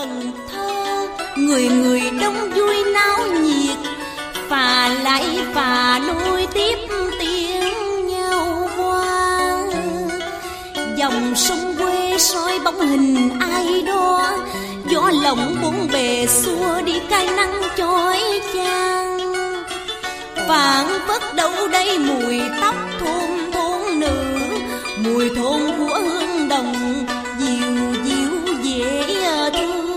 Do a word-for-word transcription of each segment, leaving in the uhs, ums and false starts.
Cần Thơ, người người đông vui náo nhiệt, phà lại phà nối tiếp tiếng nhau qua. Dòng sông quê soi bóng hình ai đó, gió lộng bốn bề xua đi cái nắng chói chang. Vạn vất đâu đây mùi tóc thơm thôn nữ, mùi thôn của hương đồng dịu dịu dễ thương.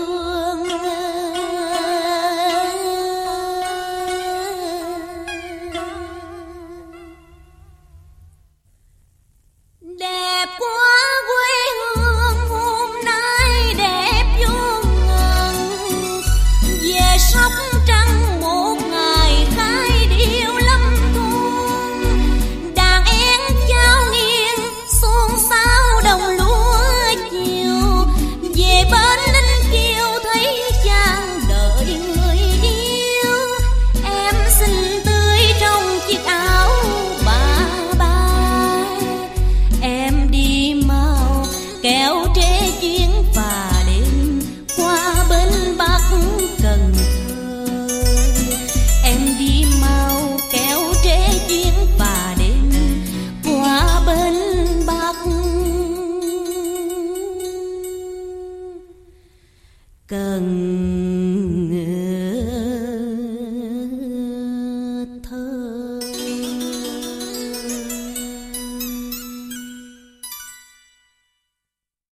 Đẹp quá quê hương hôm nay đẹp vô ngần, về Sóc Trăng một ngày khai điệu lâm thôn. Đàn én trao nghiêng xôn xao đồng lúa chiều, về bên Ninh Kiều thấy chàng đợi người yêu. Em xinh tươi trong chiếc áo bà ba, em đi mau kéo trễ chi